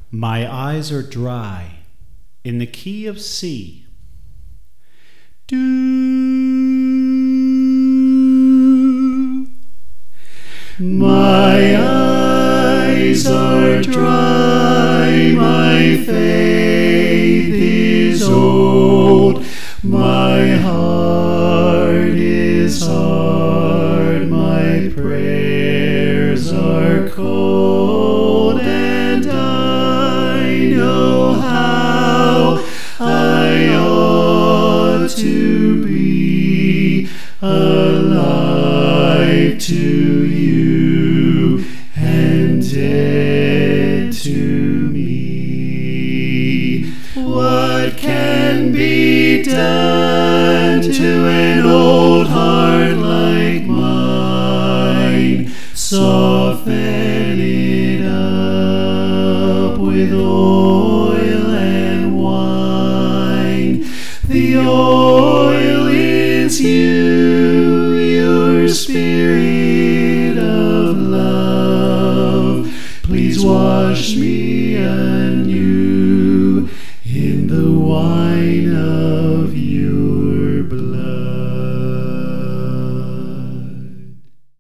My eyes are dry in the key of C. Do. My eyes are dry, my faith is old, my heart is hard, my prayers are cold, and I know how I ought to be alive to you and dead to me. What can be done to an old heart like mine? Soften it up with oil and wine. The oil is you, your spirit of love. Please wash me